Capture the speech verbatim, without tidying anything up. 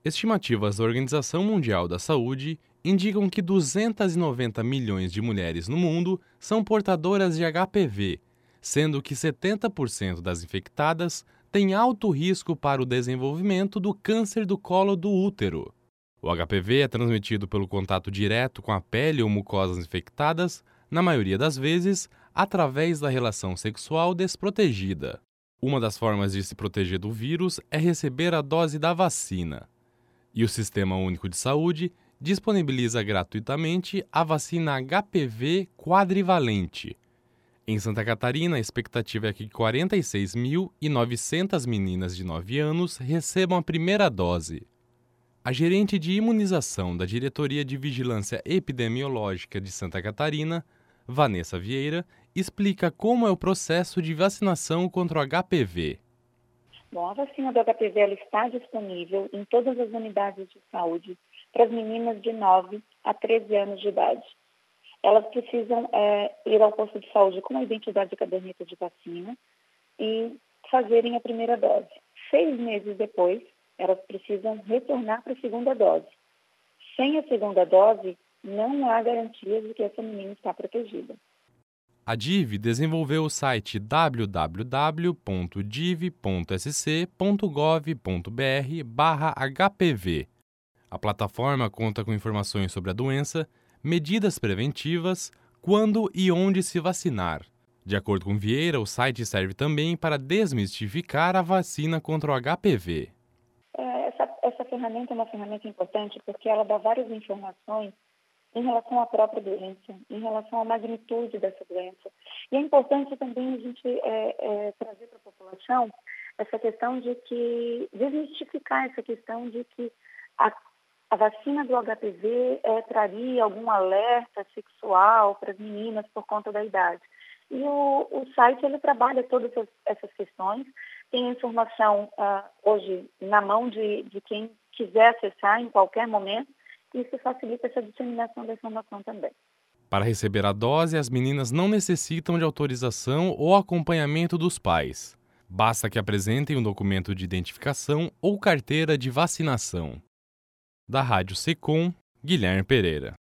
Estimativas da Organização Mundial da Saúde indicam que duzentos e noventa milhões de mulheres no mundo são portadoras de H P V, sendo que setenta por cento das infectadas têm alto risco para o desenvolvimento do câncer do colo do útero. O H P V é transmitido pelo contato direto com a pele ou mucosas infectadas, na maioria das vezes, através da relação sexual desprotegida. Uma das formas de se proteger do vírus é receber a dose da vacina. E o Sistema Único de Saúde disponibiliza gratuitamente a vacina H P V quadrivalente. Em Santa Catarina, a expectativa é que quarenta e seis mil e novecentas meninas de nove anos recebam a primeira dose. A gerente de imunização da Diretoria de Vigilância Epidemiológica de Santa Catarina, Vanessa Vieira, explica como é o processo de vacinação contra o H P V. Bom, a vacina do H P V ela está disponível em todas as unidades de saúde para as meninas de nove a treze anos de idade. Elas precisam é, ir ao posto de saúde com a identidade de caderneta de vacina e fazerem a primeira dose. Seis meses depois, elas precisam retornar para a segunda dose. Sem a segunda dose, não há garantia de que essa menina está protegida. A D I V desenvolveu o site w w w ponto div ponto s c ponto gov ponto b r barra H P V. A plataforma conta com informações sobre a doença, medidas preventivas, quando e onde se vacinar. De acordo com Vieira, o site serve também para desmistificar a vacina contra o H P V. Essa, essa ferramenta é uma ferramenta importante porque ela dá várias informações em relação à própria doença, em relação à magnitude dessa doença. E é importante também a gente é, é, trazer para a população essa questão de que, desmistificar essa questão de que a, a vacina do H P V é, traria algum alerta sexual para as meninas por conta da idade. E o, o site ele trabalha todas essas, essas questões, tem a informação uh, hoje na mão de, de quem quiser acessar em qualquer momento. Isso facilita essa disseminação da informação também. Para receber a dose, as meninas não necessitam de autorização ou acompanhamento dos pais. Basta que apresentem um documento de identificação ou carteira de vacinação. Da Rádio Secom, Guilherme Pereira.